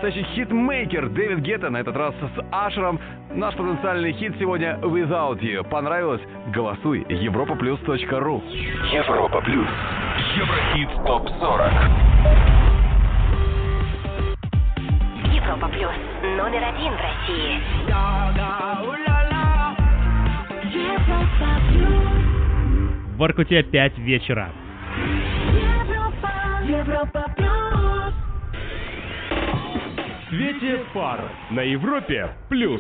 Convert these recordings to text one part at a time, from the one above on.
настоящий хитмейкер Дэвид Гетта, на этот раз с Ашером. Наш потенциальный хит сегодня Without You. Понравилось? Голосуй. europaplus.ru. Европа Плюс. Еврохит ТОП-40. Европа Плюс. Номер 1 в России. В Воркуте 5 вечера. Европа Плюс. В свете фар на Европе Плюс.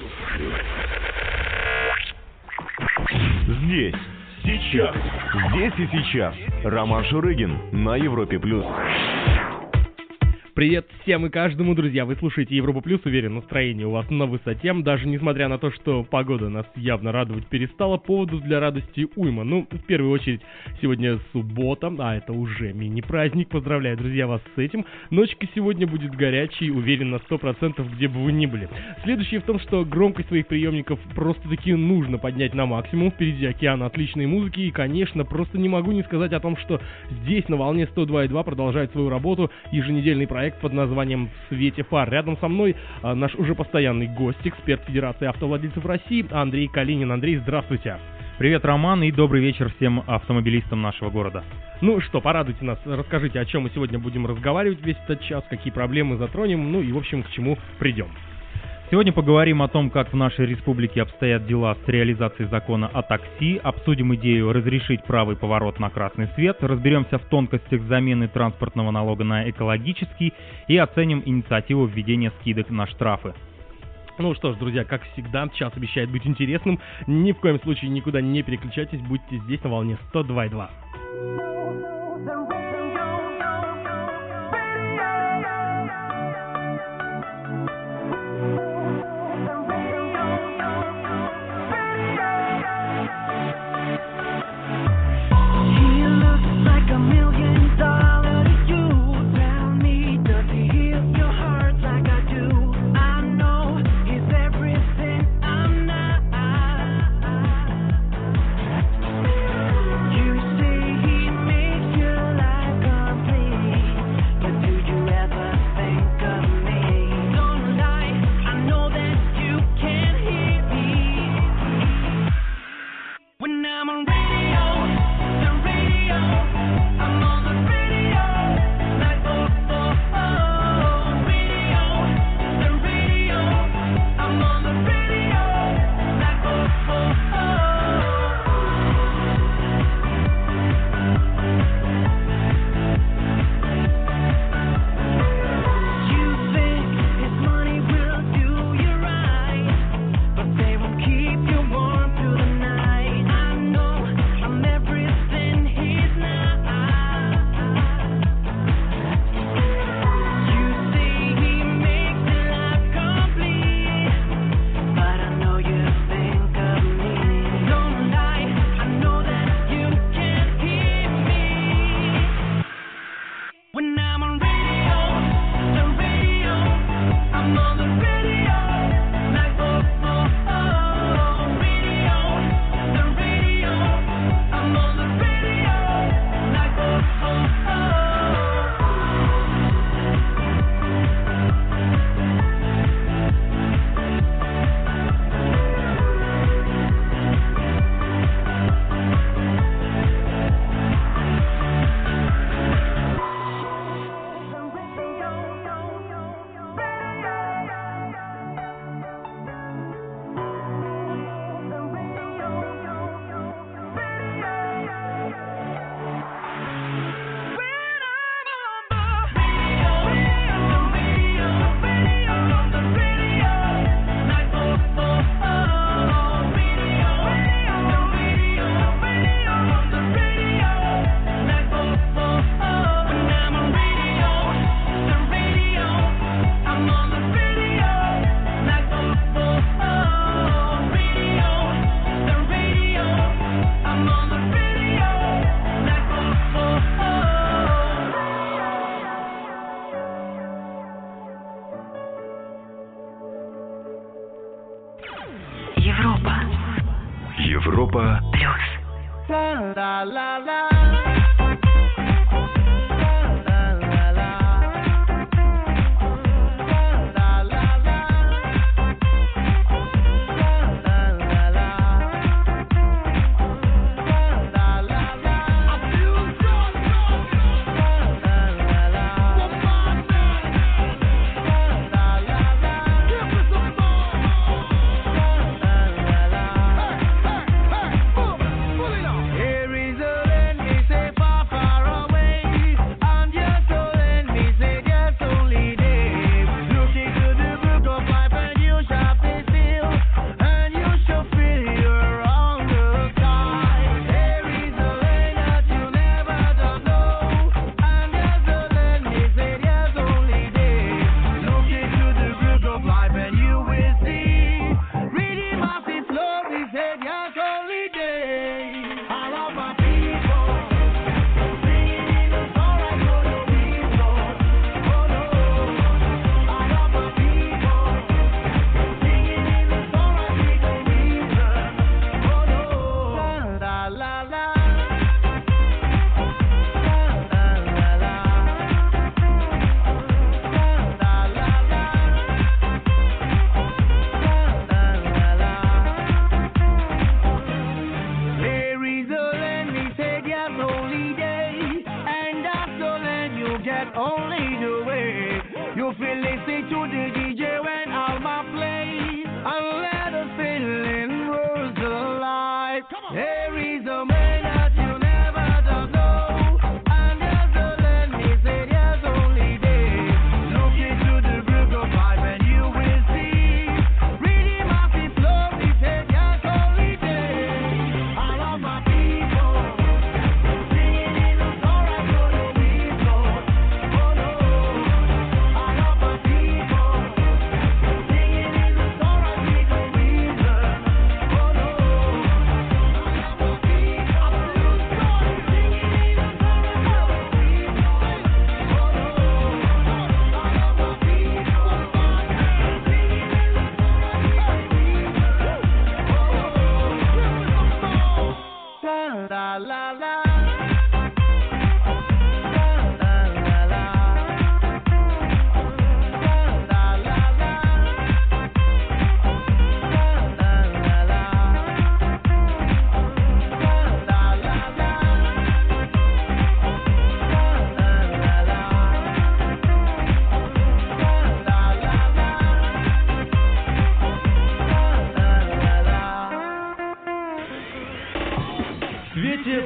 Здесь, сейчас, здесь и сейчас. Роман Шурыгин на Европе Плюс. Привет всем и каждому, друзья. Вы слушаете Европа Плюс. Уверен, настроение у вас на высоте. Даже несмотря на то, что погода нас явно радовать перестала, поводов для радости уйма. Ну, в первую очередь, сегодня суббота, а это уже мини-праздник. Поздравляю, друзья, вас с этим. Ночка сегодня будет горячей, уверен на 100%, где бы вы ни были. Следующее в том, что громкость своих приемников просто-таки нужно поднять на максимум. Впереди океан отличной музыки. И, конечно, просто не могу не сказать о том, что здесь на волне 102.2 продолжает свою работу еженедельный проект под названием «В свете фар». Рядом со мной наш уже постоянный гость, эксперт Федерации автовладельцев России Андрей Калинин. Андрей, здравствуйте. Привет, Роман, и добрый вечер всем автомобилистам нашего города. Ну что, порадуйте нас, расскажите, о чем мы сегодня будем разговаривать весь этот час, какие проблемы затронем, ну и, в общем, к чему придем. Сегодня поговорим о том, как в нашей республике обстоят дела с реализацией закона о такси, обсудим идею разрешить правый поворот на красный свет, разберемся в тонкостях замены транспортного налога на экологический и оценим инициативу введения скидок на штрафы. Ну что ж, друзья, как всегда, час обещает быть интересным. Ни в коем случае никуда не переключайтесь, будьте здесь на волне 102.2. Европа Плюс.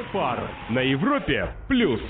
Фар на Европе плюс.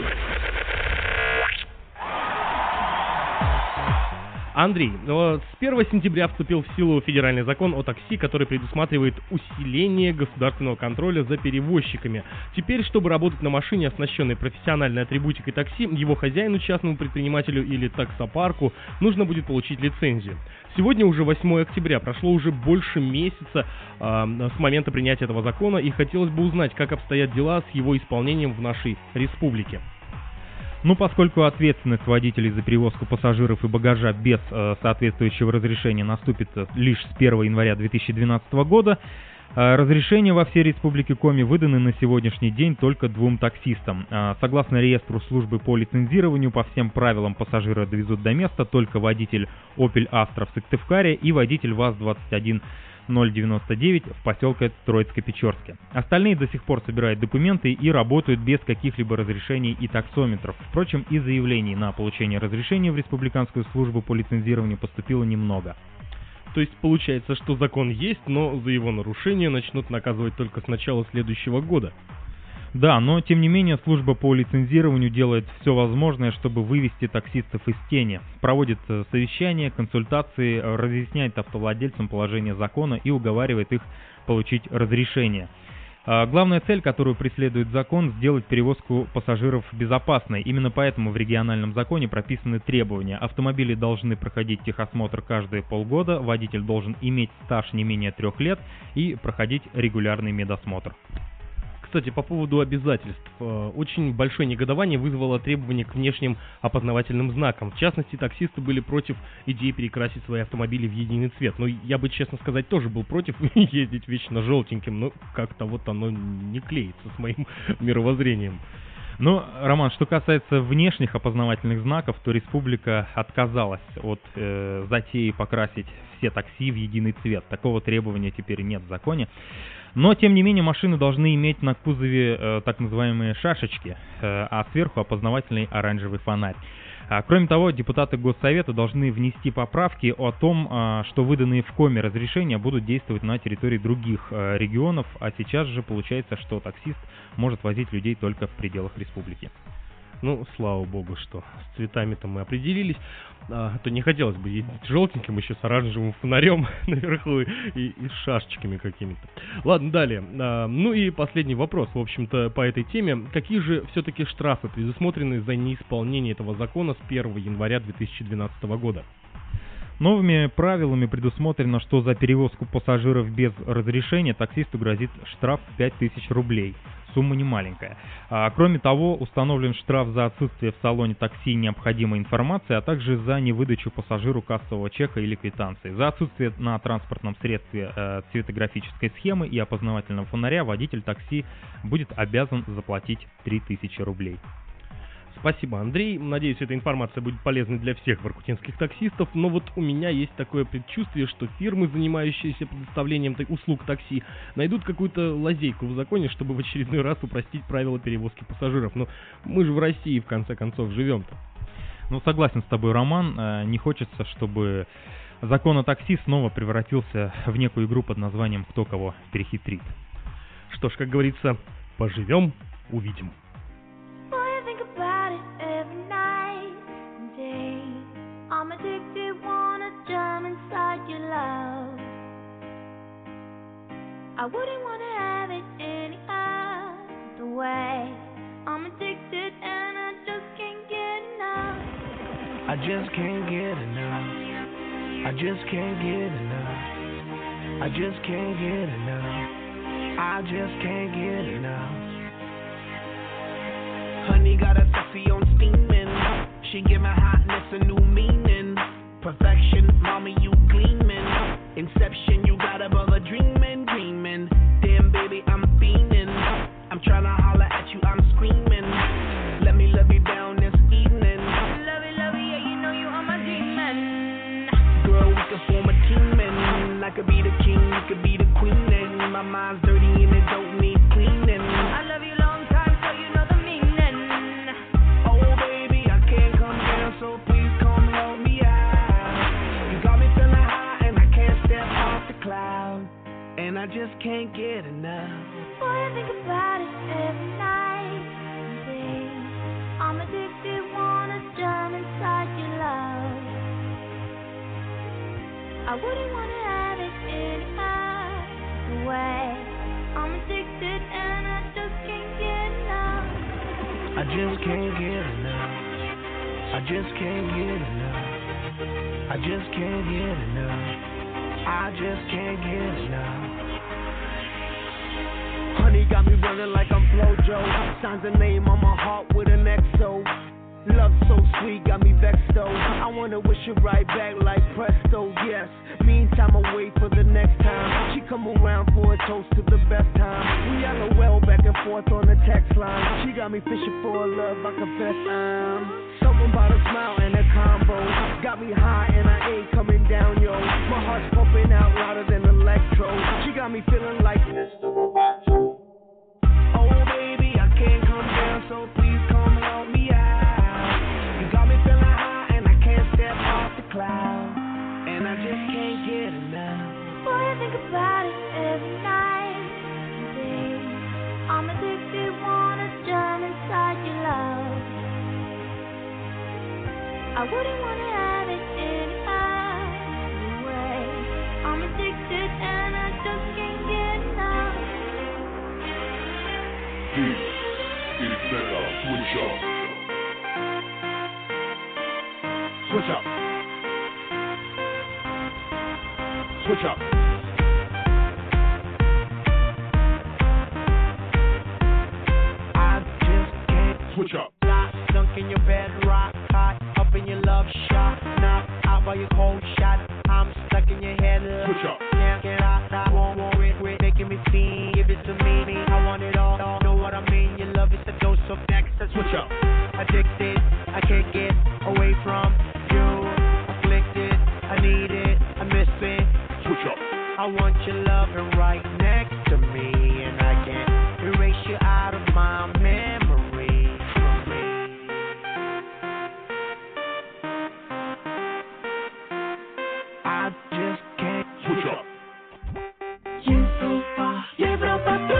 Андрей, с 1 сентября вступил в силу федеральный закон о такси, который предусматривает усиление государственного контроля за перевозчиками. Теперь, чтобы работать на машине, оснащенной профессиональной атрибутикой такси, его хозяину, частному предпринимателю или таксопарку, нужно будет получить лицензию. Сегодня уже 8 октября, прошло уже больше месяца с момента принятия этого закона, и хотелось бы узнать, как обстоят дела с его исполнением в нашей республике. Поскольку ответственность водителей за перевозку пассажиров и багажа без соответствующего разрешения наступит лишь с 1 января 2012 года, разрешения во всей Республике Коми выданы на сегодняшний день только 2 таксистам. Согласно реестру службы по лицензированию, по всем правилам пассажира довезут до места только водитель Opel Astra в Сыктывкаре и водитель ВАЗ-21 099 в поселке Троицко-Печорске. Остальные до сих пор собирают документы и работают без каких-либо разрешений и таксометров. Впрочем, и заявлений на получение разрешения в Республиканскую службу по лицензированию поступило немного. То есть получается, что закон есть, но за его нарушение начнут наказывать только с начала следующего года. Да, но тем не менее служба по лицензированию делает все возможное, чтобы вывести таксистов из тени. Проводит совещания, консультации, разъясняет автовладельцам положение закона и уговаривает их получить разрешение. Главная цель, которую преследует закон, сделать перевозку пассажиров безопасной. Именно поэтому в региональном законе прописаны требования. Автомобили должны проходить техосмотр каждые полгода, водитель должен иметь стаж не менее 3 лет и проходить регулярный медосмотр. Кстати, по поводу обязательств. Очень большое негодование вызвало требование к внешним опознавательным знакам. В частности, таксисты были против идеи перекрасить свои автомобили в единый цвет. Но я бы, честно сказать, тоже был против ездить вечно желтеньким, но как-то вот оно не клеится с моим мировоззрением. Но, Роман, что касается внешних опознавательных знаков, то республика отказалась от затеи покрасить все такси в единый цвет. Такого требования теперь нет в законе. Но, тем не менее, машины должны иметь на кузове так называемые шашечки, а сверху опознавательный оранжевый фонарь. Кроме того, депутаты Госсовета должны внести поправки о том, что выданные в Коми разрешения будут действовать на территории других регионов, а сейчас же получается, что таксист может возить людей только в пределах республики. Ну, слава богу, что с цветами-то мы определились. То не хотелось бы ездить желтеньким, еще с оранжевым фонарем наверху и с шашечками какими-то. Ладно, далее. Ну и последний вопрос, в общем-то, по этой теме. Какие же все-таки штрафы предусмотрены за неисполнение этого закона с 1 января 2012 года? Новыми правилами предусмотрено, что за перевозку пассажиров без разрешения таксисту грозит штраф 5000 рублей. Сумма немаленькая. Кроме того, установлен штраф за отсутствие в салоне такси необходимой информации, а также за невыдачу пассажиру кассового чека или квитанции. За отсутствие на транспортном средстве цветографической схемы и опознавательного фонаря водитель такси будет обязан заплатить 3000 рублей. Спасибо, Андрей. Надеюсь, эта информация будет полезной для всех воркутинских таксистов, но вот у меня есть такое предчувствие, что фирмы, занимающиеся предоставлением услуг такси, найдут какую-то лазейку в законе, чтобы в очередной раз упростить правила перевозки пассажиров. Но мы же в России, в конце концов, живем-то. Ну, согласен с тобой, Роман. Не хочется, чтобы закон о такси снова превратился в некую игру под названием «Кто кого перехитрит». Что ж, как говорится, поживем, увидим. I'm addicted, wanna jump inside your love. I wouldn't wanna have it any other way. I'm addicted and I just can't get enough. I just can't get enough. I just can't get enough. I just can't get enough. I just can't get enough. Honey got a sexy on steaming. She give my hotness a new meaning. Perfection, mommy, you gleaming. Inception, you got a brother dreaming, dreaming. Damn, baby, I'm fiending. I'm tryna holler at you, I'm screaming. Let me love you down this evening. Love it, yeah, you know you are my demon. Girl, we could form a team and I could be the king, you could be the queen. And my mind's dirty and it don't need cleaning. I love you long time, so you know the meaning. Oh, baby, I can't come down, so please come help me out. You got me feeling high and I can't step off the cloud. And and I just can't get enough. Boy, I think about it every night and day. I'm addicted, wanna jump inside your love. I wouldn't wanna have it any other way. I'm addicted and I just can't get enough. I just can't get enough. I just can't get enough. I just can't get enough. I just can't get enough. Honey got me running like I'm Flojo. Signs a name on my heart with an XO. Love so sweet, got me vexed though. I wanna wish it right back like presto, yes. Meantime, I wait for the next time. She come around for a toast to the best time. We LOL back and forth on the text line. She got me fishing for a love, I confess I'm something about a smile and a combo. Got me high and I ain't coming down, yo. My heart's pumping out louder than electro. She got me feeling like this. Oh baby, I can't come down, so please come help me out. Cloud, and I just can't get enough. Boy, I think about it every night and day. I'm addicted, wanna jump inside your love. I wouldn't wanna have it any other way. I'm addicted and I just can't get enough. It's better, switch up. Switch up. Switch up. I just can't switch up. Lie, dunk in your bed, rock hot, up in your love shot, knock out by your cold shot. I'm stuck in your head. Switch up. Can't get out, I won't quit making me feel. Give it to me, I want it all. Know what I mean? Your love is a dose of next. Switch up. Addicted, I can't get away from you. Afflicted, I need it, I miss it. Switch up. I want your loving right next to me, and I can't erase you out of my memory. I just can't switch up. Европа Плюс.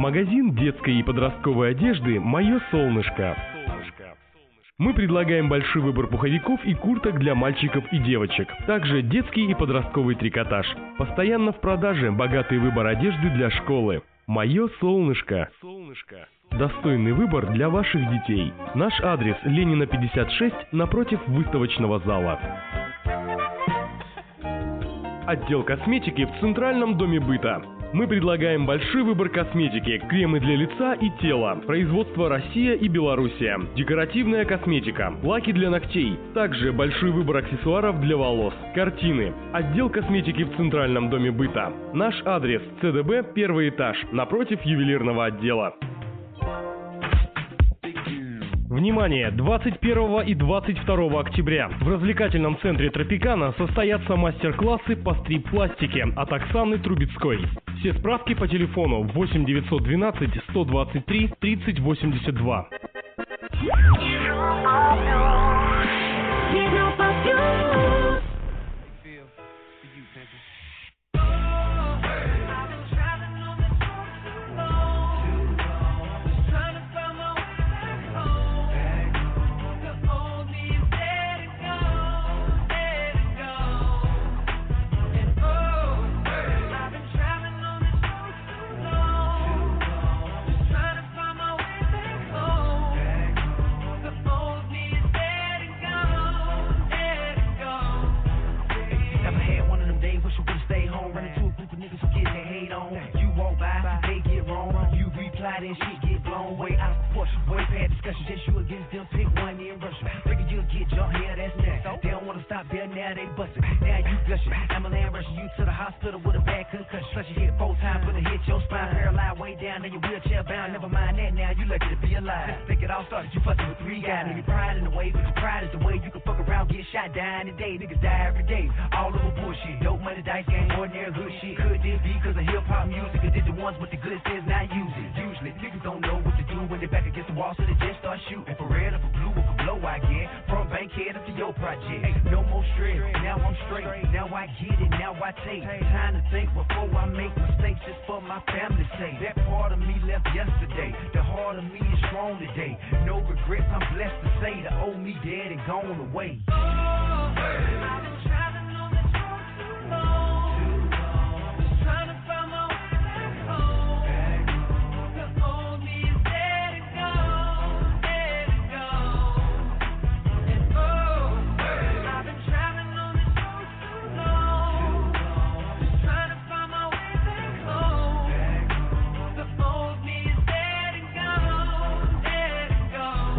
Магазин детской и подростковой одежды «Мое солнышко». Мы предлагаем большой выбор пуховиков и курток для мальчиков и девочек. Также детский и подростковый трикотаж. Постоянно в продаже богатый выбор одежды для школы. «Мое солнышко». Достойный выбор для ваших детей. Наш адрес: Ленина 56, напротив выставочного зала. Отдел косметики в Центральном доме быта. Мы предлагаем большой выбор косметики, кремы для лица и тела, производство Россия и Белоруссия, декоративная косметика, лаки для ногтей, также большой выбор аксессуаров для волос, картины. Отдел косметики в Центральном доме быта. Наш адрес: ЦДБ, 1 этаж, напротив ювелирного отдела. Внимание! 21 и 22 октября в развлекательном центре «Тропикана» состоятся мастер-классы по стрип-пластике от Оксаны Трубецкой. Все справки по телефону 8 912 123 30 82. Then shit get blown way out of proportion. Way past discussion, just you against them, pick one in Russia. Figure you'll get jumped, yeah, that's next. They don't wanna stop there, now they bustin'. Now you gushing. Ambulance rushing you to the hospital with a bad concussion. Plus you hit 4 times, but it hit your spine. Paralyzed way down, then you wheelchair bound. Never mind that now, you lucky to be alive. Think it all started, you fucking with 3 guys. And your pride in the way, but your pride is the way you can fuck around, get shot, dying today. Niggas die every day, all over bullshit. Dope money, dice game, ordinary good shit. Could this be cause of hip-hop music? Or did the ones with the good sense not use it? Usually, niggas don't know what to do when they're back against the wall, so they just start shooting. For red or for blue or for blow, I get from Bankhead up to your project. No more stress, now I'm straight. Now I get it, now I take time to think before I make mistakes, just for my family's sake. That part of me left yesterday, the heart of me is strong today. No regrets, I'm blessed to say the old me dead and gone away. I've been traveling on this road too long, trying to find my way back home. The old me is dead and gone, dead and gone. And I've been traveling on this road too long, trying to find my way back home. The old me is dead and gone, dead and gone.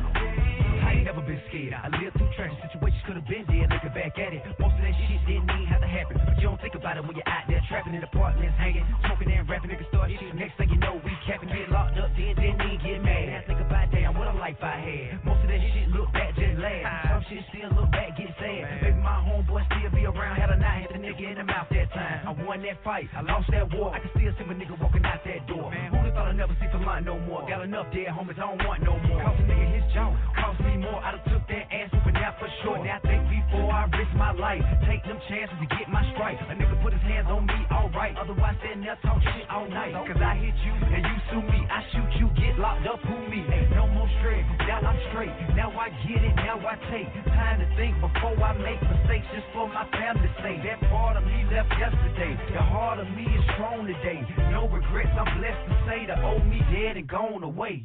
I ain't never been scared. I lived through tragic situations, could have been dead. Looking back at it, most of that shit didn't even have to happen. But you don't think about it when you're out there trapping in apartments, hanging, smoking and rapping. Niggas start shit. Next thing you know, we capping, get locked up, then get mad. I think about damn what a life I had. Most of that shit look back just laugh. Some shit still look back, get sad. Maybe my homeboy still be around. Had a knife, hit the nigga in the mouth that time. I won that fight, I lost that war. I can still see my nigga walking out that door. Who'da thought I'd never see for mine no more? Got enough dead homies, I don't want no more. Cost a nigga his jaw, cost me more. I done took that ass whooping out for sure. Now think before I risk my life. Take them chances to get my strike. A nigga put his hands on me, alright. Otherwise sitting there talk shit all night. Cause I hit you and you sue me. I shoot you, get locked up, who me? Ain't no more stress, now I'm straight. Now I get it, now I take time to think before I make mistakes, just for my family's sake. That part of me left yesterday, the heart of me is strong today. No regrets, I'm blessed to say the old me dead and gone away.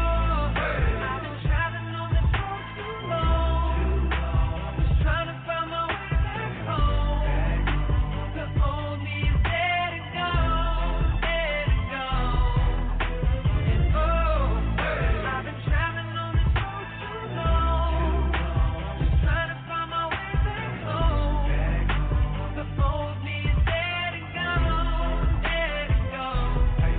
I've been traveling on this road too long, trying to find my way back home. The old me is dead and gone, dead and gone. And I've been traveling on this road too long, trying to find my way back home. The old me is dead and gone, dead and gone.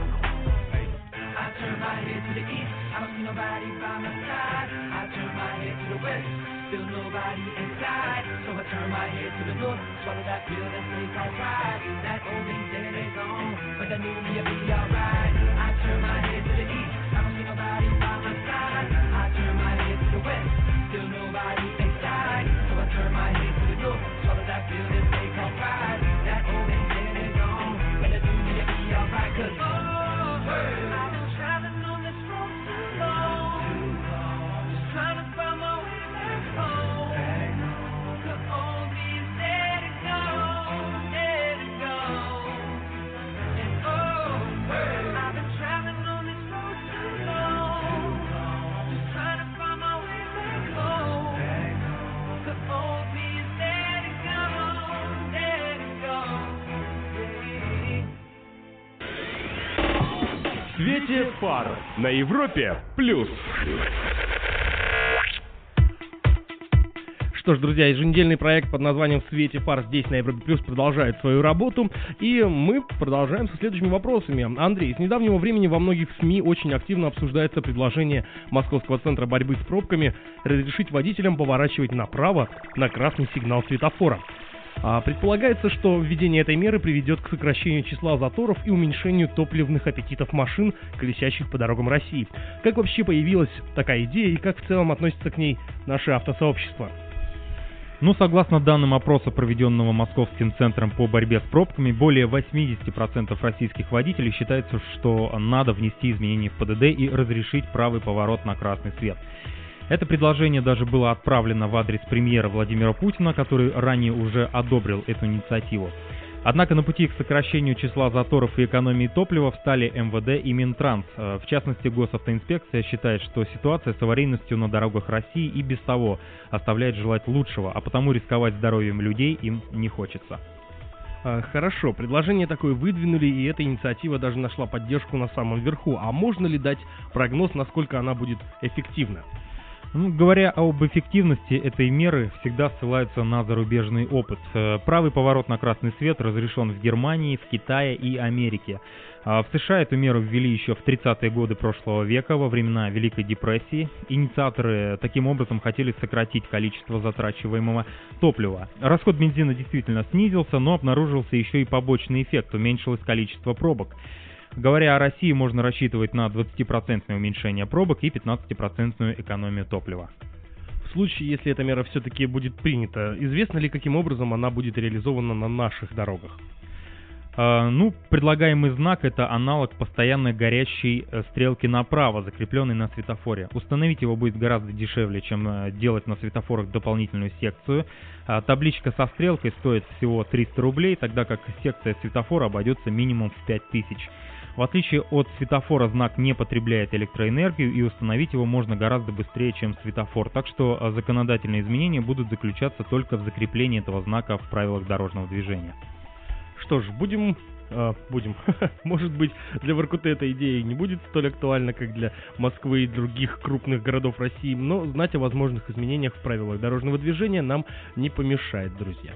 I turn my head to the east, I don't see nobody by my side. I turn my head to the west, still nobody inside. So I turn my head to the north, swallow that pill and think alright. That old me dead and gone, but that new me'll be alright. I turn my head to the east, I don't see nobody by my side. I turn my head to the west, still nobody inside. So I turn my head to the north, swallow that pill and think alright. That old me dead and gone, but that new me'll be alright. Cause свете фар на Европе плюс. Что ж, друзья, еженедельный проект под названием «В свете фар» здесь на Европе Плюс продолжает свою работу, и мы продолжаем со следующими вопросами. Андрей, с недавнего времени во многих СМИ очень активно обсуждается предложение Московского центра борьбы с пробками разрешить водителям поворачивать направо на красный сигнал светофора. Предполагается, что введение этой меры приведет к сокращению числа заторов и уменьшению топливных аппетитов машин, колесящих по дорогам России. Как вообще появилась такая идея и как в целом относится к ней наше автосообщество? Ну, согласно данным опроса, проведенного Московским центром по борьбе с пробками, более 80% российских водителей считается, что надо внести изменения в ПДД и разрешить правый поворот на красный свет. Это предложение даже было отправлено в адрес премьера Владимира Путина, который ранее уже одобрил эту инициативу. Однако на пути к сокращению числа заторов и экономии топлива встали МВД и Минтранс. В частности, Госавтоинспекция считает, что ситуация с аварийностью на дорогах России и без того оставляет желать лучшего, а потому рисковать здоровьем людей им не хочется. Хорошо, предложение такое выдвинули, и эта инициатива даже нашла поддержку на самом верху. А можно ли дать прогноз, насколько она будет эффективна? Говоря об эффективности этой меры, всегда ссылаются на зарубежный опыт. Правый поворот на красный свет разрешен в Германии, в Китае и Америке. В США эту меру ввели еще в 30-е годы прошлого века, во времена Великой депрессии. Инициаторы таким образом хотели сократить количество затрачиваемого топлива. Расход бензина действительно снизился, но обнаружился еще и побочный эффект – уменьшилось количество пробок. Говоря о России, можно рассчитывать на 20% уменьшение пробок и 15% экономию топлива. В случае, если эта мера все-таки будет принята, известно ли, каким образом она будет реализована на наших дорогах? Предлагаемый знак — это аналог постоянно горящей стрелки направо, закрепленной на светофоре. Установить его будет гораздо дешевле, чем делать на светофорах дополнительную секцию. Табличка со стрелкой стоит всего 300 рублей, тогда как секция светофора обойдется минимум в 5000. В отличие от светофора, знак не потребляет электроэнергию, и установить его можно гораздо быстрее, чем светофор. Так что законодательные изменения будут заключаться только в закреплении этого знака в правилах дорожного движения. Что ж, будем. Может быть, для Воркуты эта идея не будет столь актуальна, как для Москвы и других крупных городов России, но знать о возможных изменениях в правилах дорожного движения нам не помешает, друзья.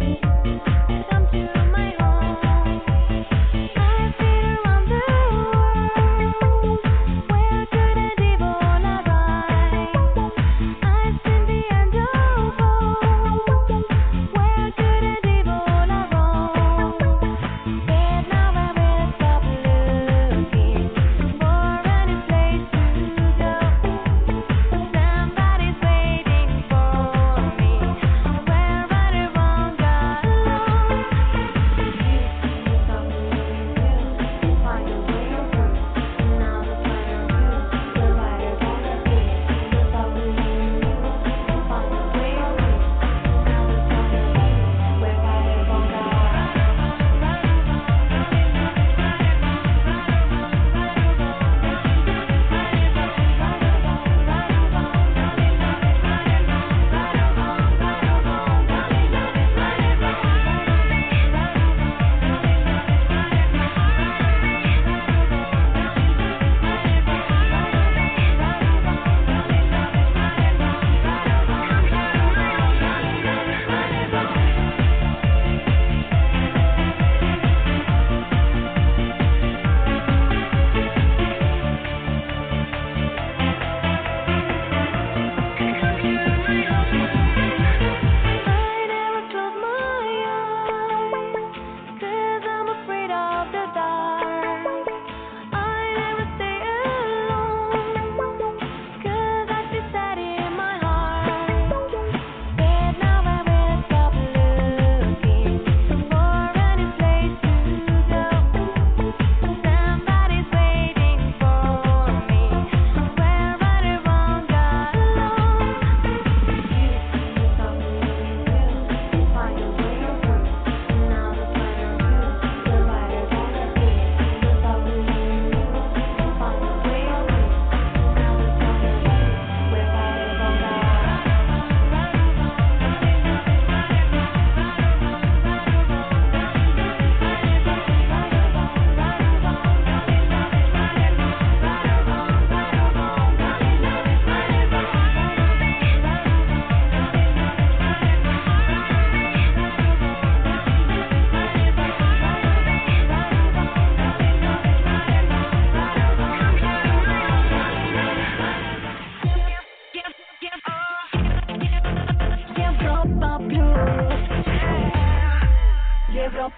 Come to my home, 5 feet around the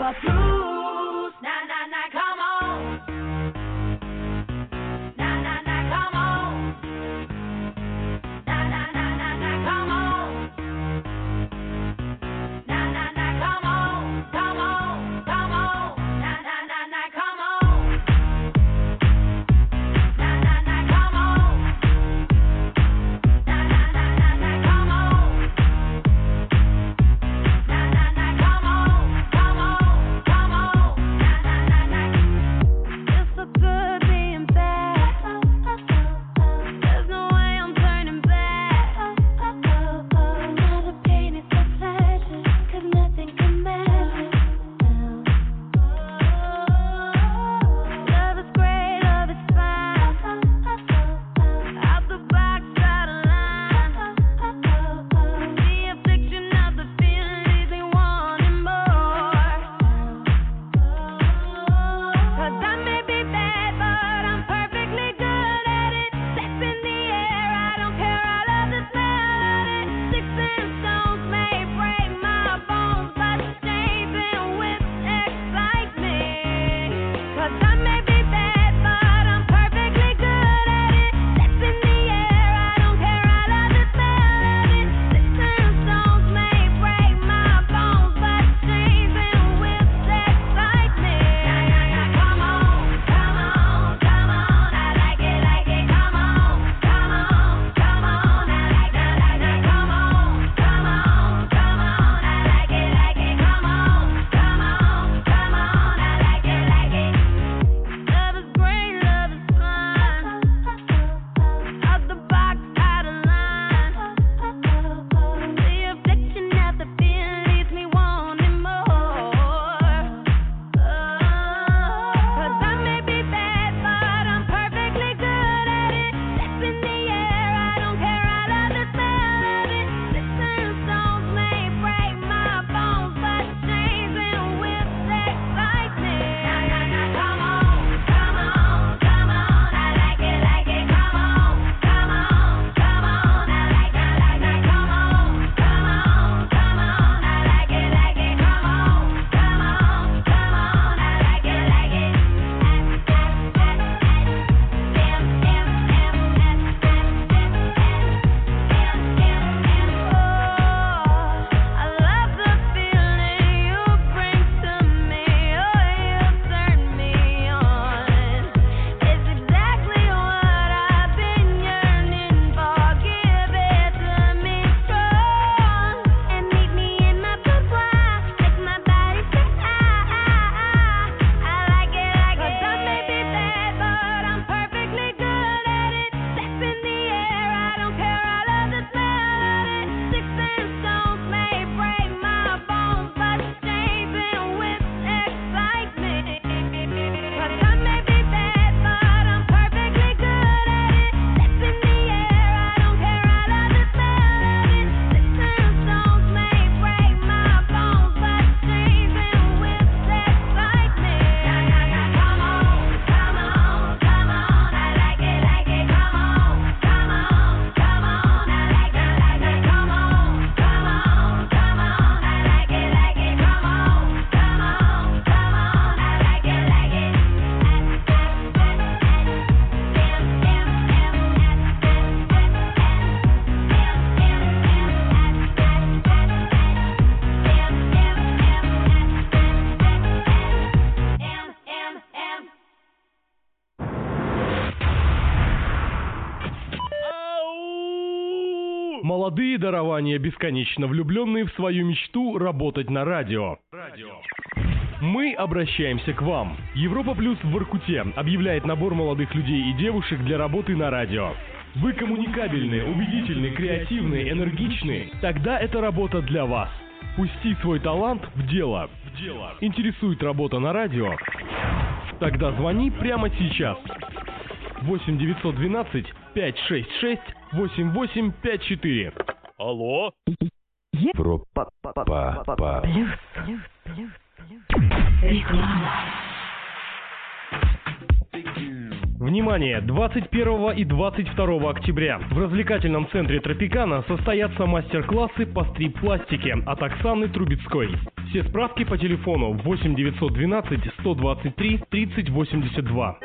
Европа плюс. На-на-на, come on. На-на-на, come on. На-на-на-на-на, come on. Na-na-na, come on, come on, come on. Na-na-na-na, come on. Na-na-na, come on. Na-na-na-na-na, come on. Na-na-na, come on, come on, come on. Na-na-na-na. It's so good being back. There's no way I'm turning back. All the pain is the pleasure, 'cause nothing can measure. Love is great, love is fine. Out the box, out of line. The affliction of the feeling leaves me wanting more. 'Cause I may be bad, but I'm perfectly good at it. Sex in the air, I don't care, I love the smell of it. Sticks and stones may break my bones, but chafing with excitement. 'Cause I may be bad, but I'm perfectly good at it. Sex in the air, I don't care, I love the smell of it. Sticks and stones may break my bones, but chafing with excitement. Come on, come on, come on, I like it, come on, come on, come on, I like it, come on, come on, come on, I like it, come on, come on, come on, I like it. Love is great, love is fun. Out the box, out of line. The affliction of the feeling leaves me wanting more. 'Cause I may be bad, but I'm perfectly good at it. Sex in the air, I don't care, I love the smell of it. Sticks and stones may break my bones, but chafing with excitement. Come on, come on, come on, I like it, come on, come on, come on, I like it, come on, come on, come on, I like it, come on, come on, come on, I like it. I love the feeling you bring to me. Oh, you turn me on. It's exactly what I've been yearning for. Give it to me strong and meet me in my boudoir. Make my body say I like it. 'Cause I may be bad, but I'm perfectly good at it. Sex in the air, I don't care, I love the smell of it. Sticks and stones may break my bones, but chafing with excitement. 'Cause I may be bad, but I'm perfectly good at it. Sex in the air, I don't care, I love the smell of it. Sticks and stones may break my bones, but chafing with excitement. Come on, come on, come on, I like it, come on, come on, come on, I like it, come on, come on, come on, I like it, come on, come on, come on, I like it. Молодые дарования, бесконечно влюбленные в свою мечту работать на радио. Мы обращаемся к вам. Европа Плюс в Воркуте объявляет набор молодых людей и девушек для работы на радио. Вы коммуникабельны, убедительны, креативны, энергичны. Тогда эта работа для вас. Пусти свой талант в дело. Интересует работа на радио? Тогда звони прямо сейчас. 8 912 566 8854. Алло? Европа Плюс. Реклама. Внимание! 21 и 22 октября в развлекательном центре Тропикана состоятся мастер-классы по стрип-пластике от Оксаны Трубецкой. Все справки по телефону 8 912 123 30 82.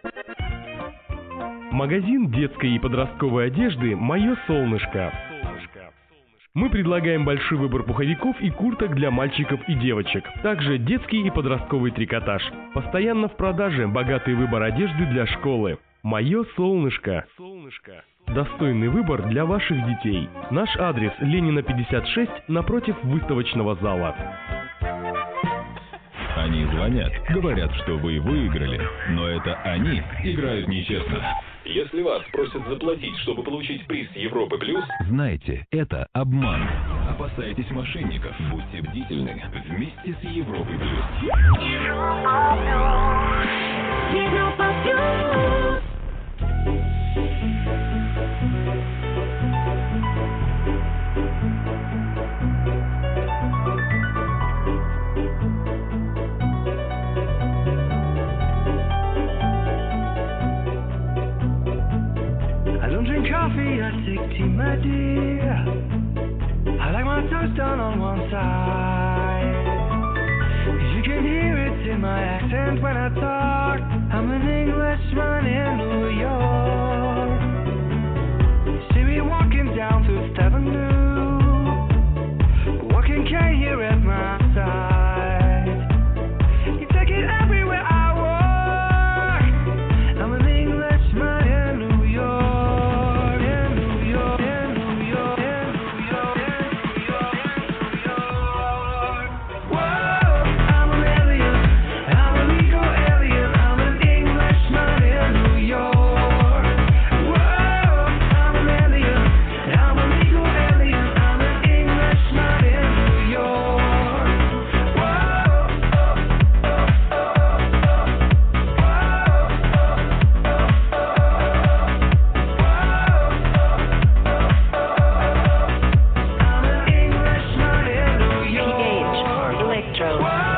Магазин детской и подростковой одежды «Мое солнышко». Мы предлагаем большой выбор пуховиков и курток для мальчиков и девочек. Также детский и подростковый трикотаж. Постоянно в продаже богатый выбор одежды для школы. «Мое солнышко». Достойный выбор для ваших детей. Наш адрес: Ленина 56, напротив выставочного зала. Они звонят, говорят, что вы выиграли, но это они играют нечестно. Если вас просят заплатить, чтобы получить приз Европы Плюс, Знаете, это обман. опасайтесь мошенников, будьте бдительны вместе с Европой Плюс. I don't drink coffee, I take tea, my dear. I like my toast done on one side. You can hear it in my accent when I talk. I'm an Englishman in New York. See me walking down Fifth Avenue, walking K here at my side. You take it everywhere I walk. I'm an Englishman in New York, in New York, in New York, in New York, in New York, in New York. Whoa, I'm an alien, I'm a legal alien, I'm an Englishman in New York. Whoa, I'm an alien, I'm a legal alien, I'm an Englishman in New York. Engage Electro.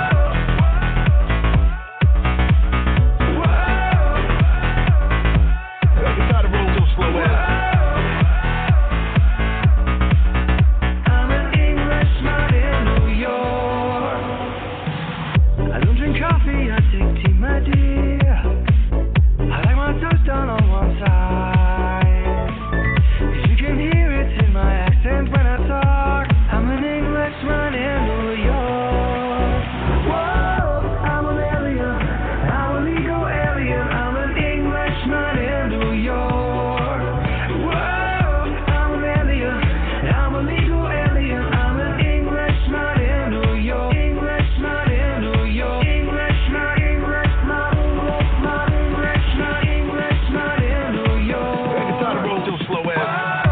I'm an Englishman in New York. I don't drink coffee, I take tea, my dear. I like my toast done on one side. You can hear it in my accent when I talk. I'm an Englishman in New York. Whoa, I'm an alien, I'm a legal alien, I'm an Englishman in New York. Whoa, I'm an alien, I'm a legal alien, I'm an Englishman in New York. Englishman in New York. Englishman, Englishman, Englishman, Englishman, Englishman in New York. It's time to roll too slow ass.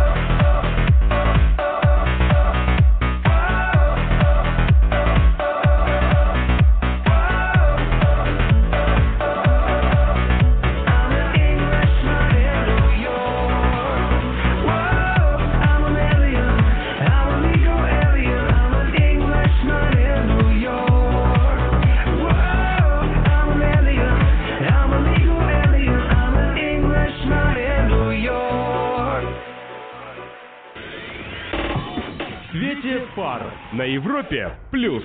I'm an Englishman in New York. Whoa, I'm an alien, I'm a legal alien, I'm an Englishman in New York. Whoa, I'm an alien, I'm a legal alien, I'm an Englishman in New York. В свете фар на Европе плюс.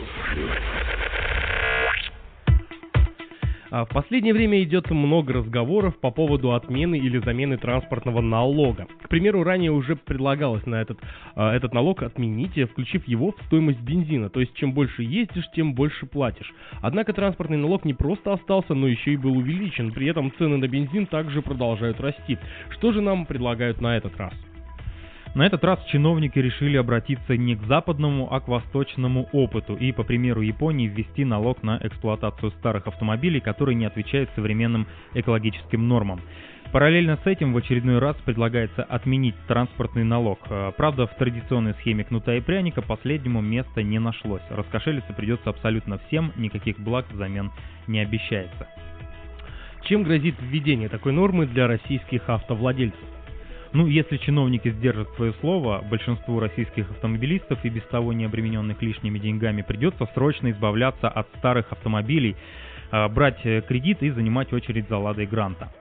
В последнее время идет много разговоров по поводу отмены или замены транспортного налога. К примеру, ранее уже предлагалось на этот налог отменить, включив его в стоимость бензина. То есть, чем больше ездишь, тем больше платишь. Однако транспортный налог не просто остался, но еще и был увеличен. При этом цены на бензин также продолжают расти. Что же нам предлагают на этот раз? На этот раз чиновники решили обратиться не к западному, а к восточному опыту и, по примеру Японии, ввести налог на эксплуатацию старых автомобилей, которые не отвечают современным экологическим нормам. Параллельно с этим в очередной раз предлагается отменить транспортный налог. Правда, в традиционной схеме кнута и пряника последнему места не нашлось. Раскошелиться придется абсолютно всем, никаких благ взамен не обещается. Чем грозит введение такой нормы для российских автовладельцев? Ну, если чиновники сдержат свое слово, большинству российских автомобилистов и без того не обремененных лишними деньгами придется срочно избавляться от старых автомобилей, брать кредит и занимать очередь за «Ладой Гранта».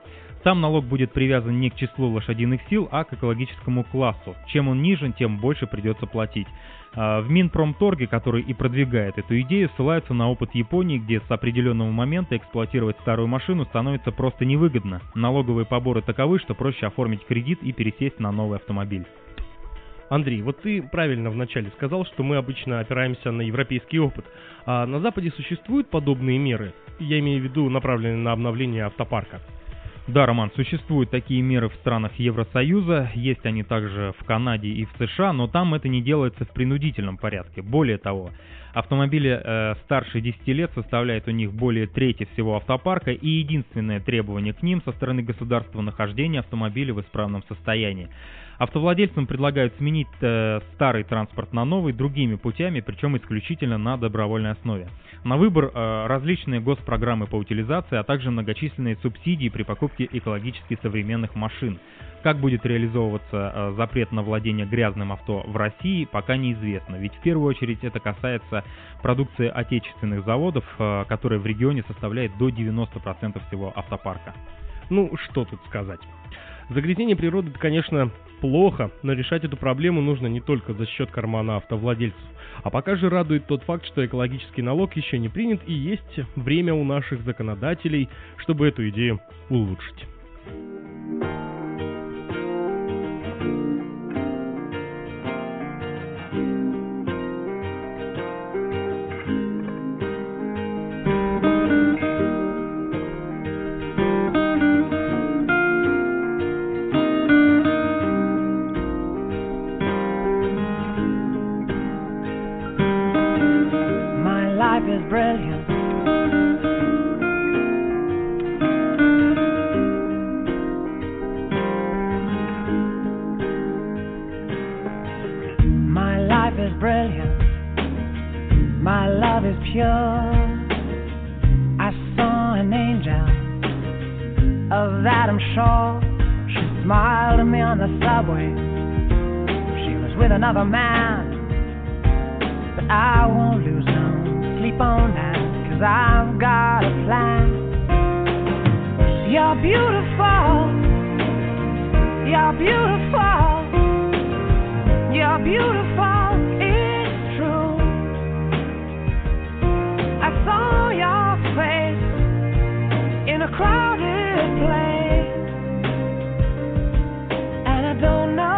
Там налог будет привязан не к числу лошадиных сил, а к экологическому классу. Чем он ниже, тем больше придется платить. В Минпромторге, который и продвигает эту идею, ссылаются на опыт Японии, где с определенного момента эксплуатировать старую машину становится просто невыгодно. Налоговые поборы таковы, что проще оформить кредит и пересесть на новый автомобиль. Андрей, вот ты правильно вначале сказал, что мы обычно опираемся на европейский опыт. А на Западе существуют подобные меры? Я имею в виду направленные на обновление автопарка. Да, Роман, существуют такие меры в странах Евросоюза, есть они также в Канаде и в США, но там это не делается в принудительном порядке. Более того, автомобили старше 10 лет составляют у них более трети всего автопарка, и единственное требование к ним со стороны государства — нахождение автомобиля в исправном состоянии. Автовладельцам предлагают сменить старый транспорт на новый другими путями, причем исключительно на добровольной основе. На выбор различные госпрограммы по утилизации, а также многочисленные субсидии при покупке экологически современных машин. Как будет реализовываться запрет на владение грязным авто в России, пока неизвестно, ведь в первую очередь это касается продукции отечественных заводов, которая в регионе составляет до 90% всего автопарка. Ну, что тут сказать. Загрязнение природы, это, конечно, плохо, но решать эту проблему нужно не только за счет кармана автовладельцев. А пока же радует тот факт, что экологический налог еще не принят, и есть время у наших законодателей, чтобы эту идею улучшить. Another man, but I won't lose no sleep on that, 'cause I've got a plan. You're beautiful, you're beautiful, you're beautiful, it's true. I saw your face in a crowded place, and I don't know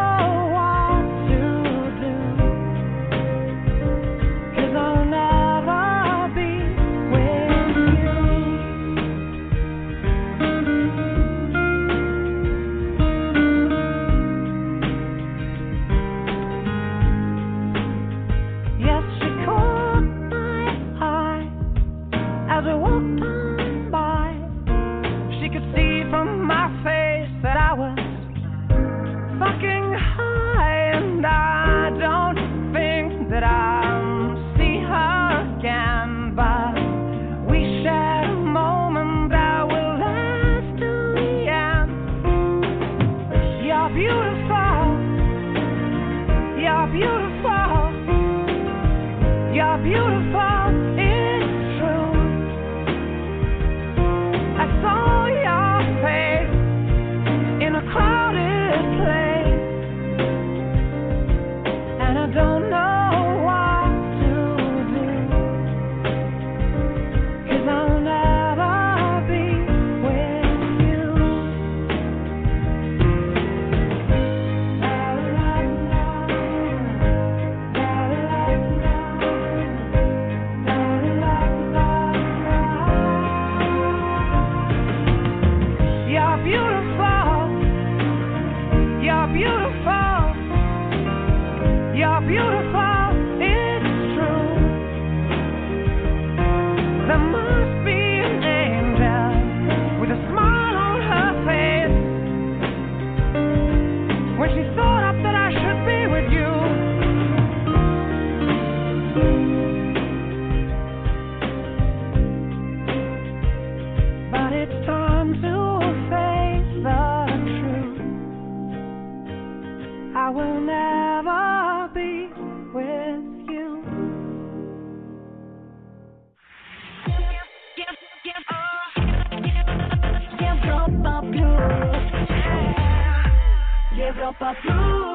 Европа плюс.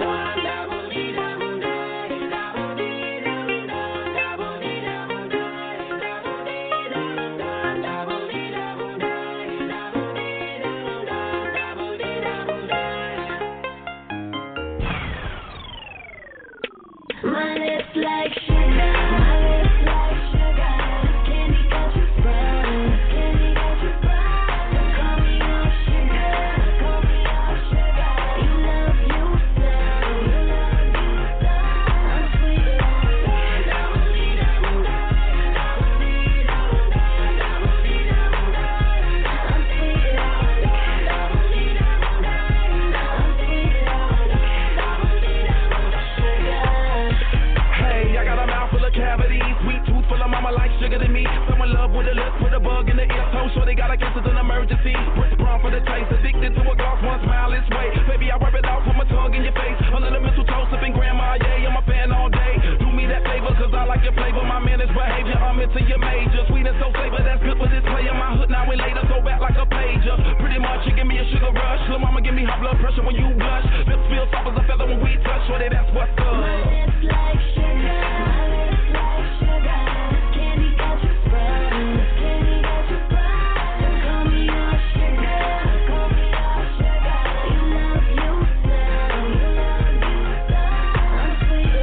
My lips like sugar, my lips like sugar. Candy got you sprung, candy got you sprung. Call me your sugar, call me your sugar. You love you some, you love you some. I'm sweet like sugar to me. Someone love with a lip, put a bug in the ear. So sure they got a case, it's an emergency. What's wrong for the taste? Addicted to a gloss, one smile is way. Baby, I rub it off with my tongue in your face. Under the mistletoe, sipping grandma, yeah, I'm a fan all day. Do me that favor, cause I like your flavor. My managed behavior, I'm into your major. Sweet and so flavor, that's good for this player. My hood now and later, so back like a pager. Pretty much, you give me a sugar rush. Lil' mama give me high blood pressure when you blush. Lips feel soft as a feather when we touch. Shorty, that's what's up. my lips like sugar, my lips like sugar. Candy got you sprung, candy got you sprung. Call me your sugar, call me your sugar. You love you some, you love you some. I'm sweet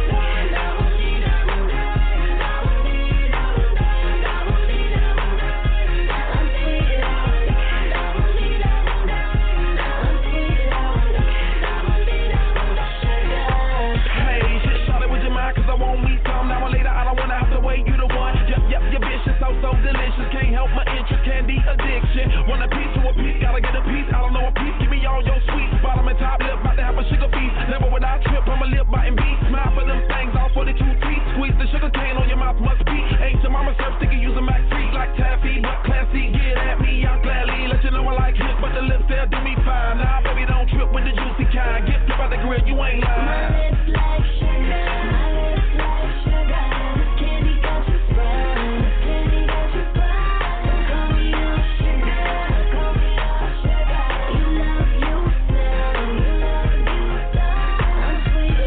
Hey, shit, shot it with your mind, cause I want me some. Now or later, I don't wanna have to wait, you the one. Yep, your bitch is so delicious. Can't help my interest, candy addiction. Want a piece to a piece, gotta get a piece. I don't know a piece, give me all your sweets. Bottom and top lip, about to have a sugar feast. Never would I trip, I'm a lip biting beat. Smile for them things, all 42 teeth. Squeeze the sugar cane on your mouth, must be. Ain't your mama serve sticky, use a Mac Street like taffy. But classy, get at me, I'll gladly let you know I like hip. But the lips, they'll do me fine. Nah, baby, don't trip with the juicy kind. Get flip out the grill, you ain't lying. my lips like sugar, my lips like sugar. Candy got you sprung, candy got you sprung. Call me your sugar, call me your sugar. You love you some, you love you some. I'm sweet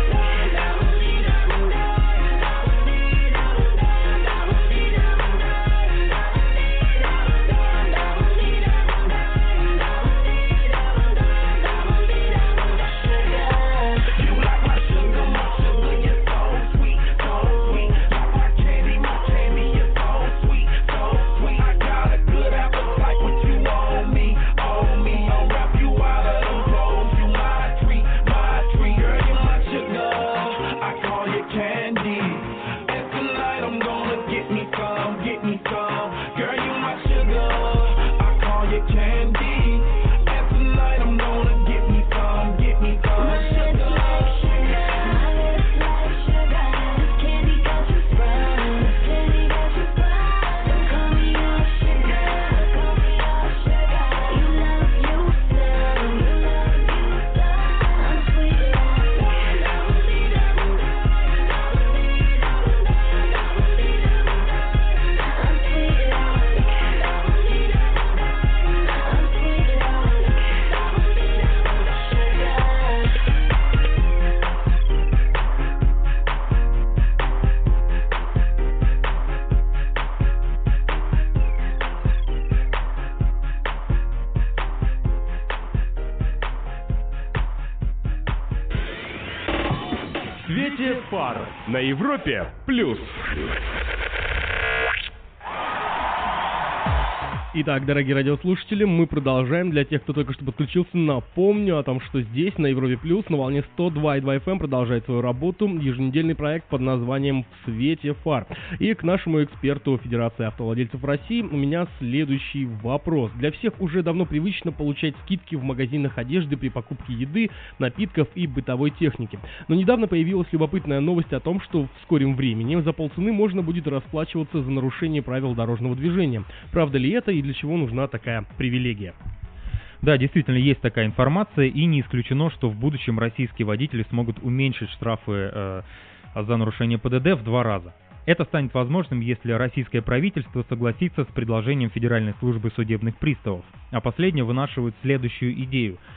You like my sugar, you're so sweet, so sweet. Like my candy, you're so sweet, so sweet. I got a good appetite with you on me, on me. I'll wrap you out of them clothes. You my treat, girl, you my sugar. I call you candy, and tonight I'm gonna get me some, Girl, you my sugar. I call you candy, and tonight I'm gonna get me some, my lips like sugar, my lips like sugar. Candy got you sprung, candy got you sprung. Call me your sugar, call me your sugar. You love you some, you love you some. I'm sweet В свете фар на Европе плюс. Итак, дорогие радиослушатели, мы продолжаем. Для тех, кто только что подключился, напомню о том, что здесь, на Европе Плюс, на волне 102,2 FM продолжает свою работу еженедельный проект под названием «В свете фар». И к нашему эксперту Федерации автовладельцев России у меня следующий вопрос. Для всех уже давно привычно получать скидки в магазинах одежды при покупке еды, напитков и бытовой техники. Но недавно появилась любопытная новость о том, что в скором времени за полцены можно будет расплачиваться за нарушение правил дорожного движения. Правда ли это и для чего нужна такая привилегия? Да, действительно, есть такая информация, и не исключено, что в будущем российские водители смогут уменьшить штрафы за нарушение ПДД в 2 раза. Это станет возможным, если российское правительство согласится с предложением Федеральной службы судебных приставов. А последнее вынашивает следующую идею.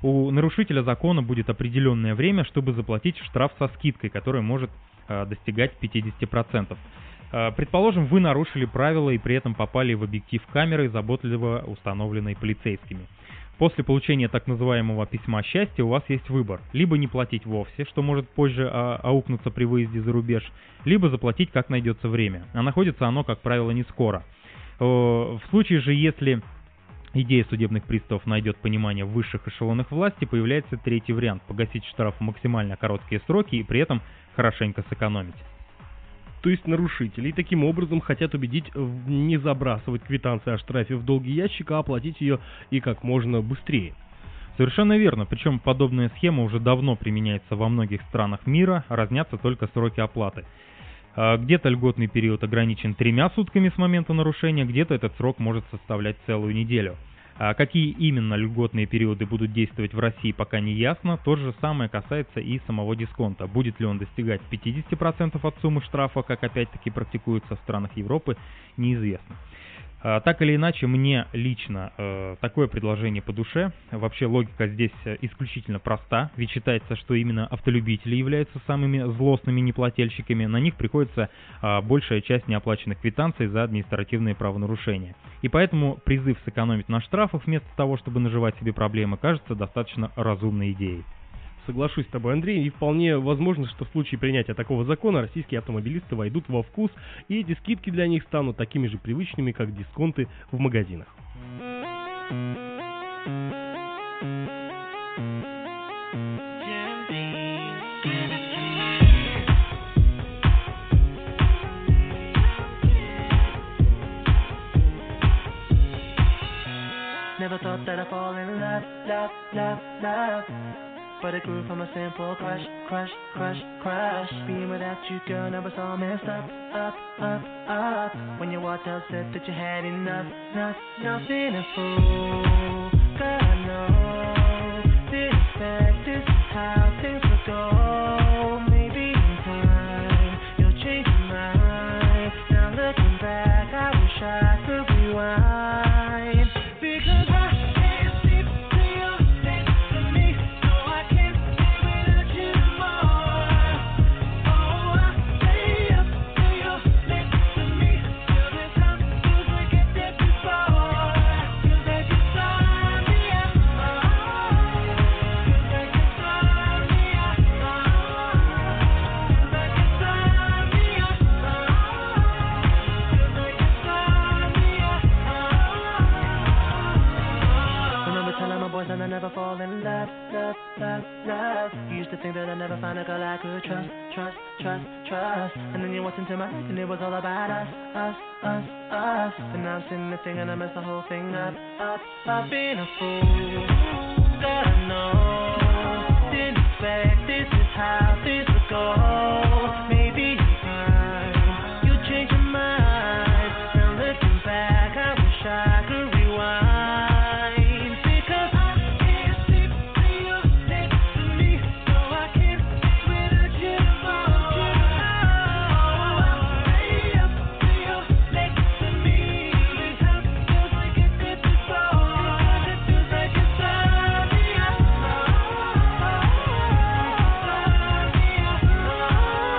у нарушителя закона будет определенное время, чтобы заплатить штраф со скидкой, которая может достигать 50%. Предположим, вы нарушили правила и при этом попали в объектив камеры, заботливо установленной полицейскими. После получения так называемого письма счастья у вас есть выбор. Либо не платить вовсе, что может позже аукнуться при выезде за рубеж, либо заплатить, как найдется время. А находится оно, как правило, не скоро. В случае же, если идея судебных приставов найдет понимание в высших эшелонах власти, появляется третий вариант – погасить штраф в максимально короткие сроки и при этом хорошенько сэкономить. То есть нарушители таким образом хотят убедить не забрасывать квитанции о штрафе в долгий ящик, а оплатить ее и как можно быстрее. Совершенно верно, причем подобная схема уже давно применяется во многих странах мира, разнятся только сроки оплаты. Где-то льготный период ограничен 3 сутками с момента нарушения, где-то этот срок может составлять целую неделю. Какие именно льготные периоды будут действовать в России, пока не ясно. То же самое касается и самого дисконта. Будет ли он достигать 50% от суммы штрафа, как опять-таки практикуется в странах Европы, неизвестно. Так или иначе, мне лично такое предложение по душе. Вообще логика здесь исключительно проста, ведь считается, что именно автолюбители являются самыми злостными неплательщиками. На них приходится большая часть неоплаченных квитанций за административные правонарушения. И поэтому призыв сэкономить на штрафах вместо того, чтобы наживать себе проблемы, кажется достаточно разумной идеей. Соглашусь с тобой, Андрей, и вполне возможно, что в случае принятия такого закона российские автомобилисты войдут во вкус, и эти скидки для них станут такими же привычными, как дисконты в магазинах. Never thought that I'd fall in love. But it grew from a simple crush. Being without you, girl, now it's all messed up. When you walked out, said that you had enough. Nothing to fool. Girl, I know. Didn't expect this is how things would go. Maybe in time, you'll change your mind. Now looking back, I wish I could rewind. Because I can't sleep till you're next to me. No, I can't live without you no more. Oh, I stay up till you're next to me. Till the time feels like it did before. Feels like you saw me out. Feels like you saw me out. Feels like you saw me out. Feels like you saw me out. Remember telling my boys that I never fall in love. You used to think that I'd never find a girl I could trust. And then you walked into my life and it was all about us. And now I'm sitting there thinking I messed the whole thing up. I've been a fool. God, I know. Didn't expect this is how this would go. Maybe in time you'll change your mind. Now looking back, I wish I could rewind. Because I can't sleep till you're next to me. No, I can't live without you no more. Oh, I stay up till you're next to me. This house feels like it did before. It feels like it's on me.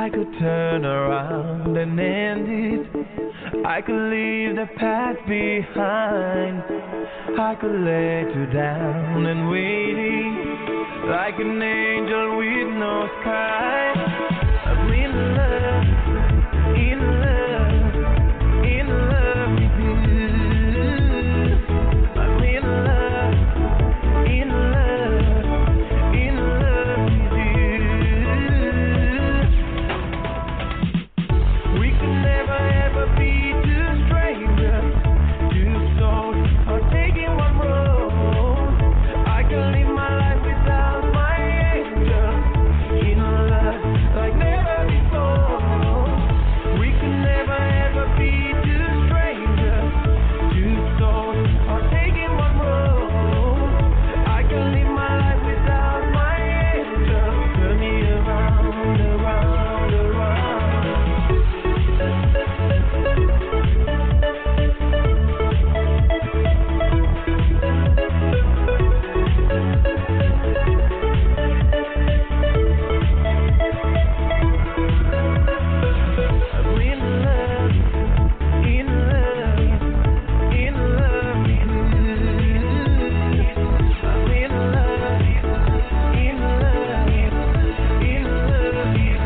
I could turn around and end it. I could leave the past behind. I could let you down and waiting like an angel with no sky. I'm in love, in love, in love with you. I'm in love, in love, in love with you. We could never ever be two strangers, two souls are taking one road. I can live my life without my angel, in love like never before. We could never ever be two strangers, two souls are taking one road. I can live my life without my angel. Turn me around, around, around. I'm in love, in love, in love with you. I'm in love, in love, in love with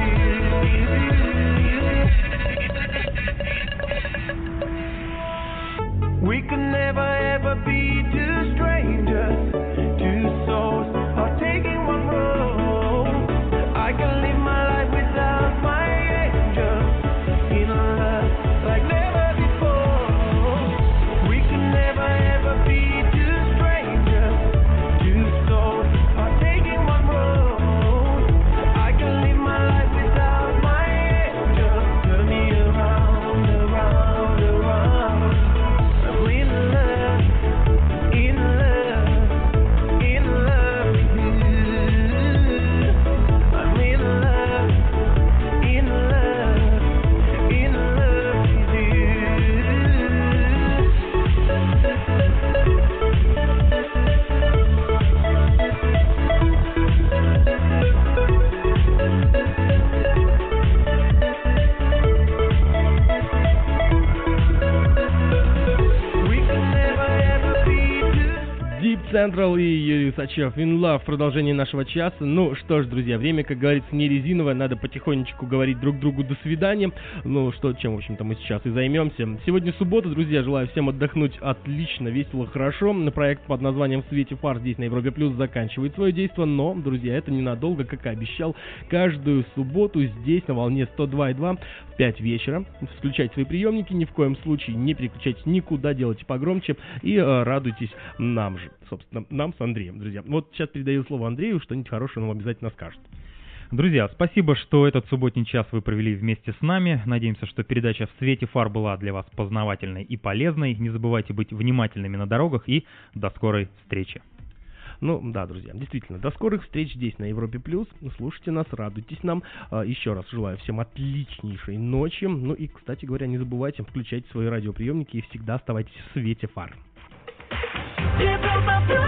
you. We could never ever be two strangers, two souls are taking one road. I can live my life without my angel, in love like never before. We could never ever be two strangers, two souls are taking one road. I can live my life without my angel. Turn me around, around, around. I'm in love, in love, in love with you. I'm in love, in love, in love with you. We could never ever be two. Deep Central и Юрий Усачев In Love в продолжении нашего часа. Ну что ж, друзья, время, как говорится, не резиновое, надо потихонечку говорить друг другу до свидания. Ну что, чем, в общем-то, мы сейчас и займемся. Сегодня суббота, друзья, желаю всем отдохнуть отлично, весело, хорошо. Проект под названием «В свете фар» здесь на Европе Плюс заканчивает свое действие, но, друзья, это ненадолго, как и обещал. Каждую субботу здесь на волне 102,2 в 5 вечера. Включайте свои приемники, ни в коем случае не переключайтесь никуда, делайте погромче и радуйтесь нам же. Собственно, нам с Андреем, друзья. Вот сейчас передаю слово Андрею, что-нибудь хорошее он вам обязательно скажет. Друзья, спасибо, что этот субботний час вы провели вместе с нами. Надеемся, что передача «В свете фар» была для вас познавательной и полезной. Не забывайте быть внимательными на дорогах и до скорой встречи. Ну да, друзья, действительно, до скорых встреч здесь на Европе Плюс. Слушайте нас, радуйтесь нам. Еще раз желаю всем отличнейшей ночи. Ну и, кстати говоря, не забывайте включать свои радиоприемники и всегда оставайтесь в свете фар. Европа Плюс.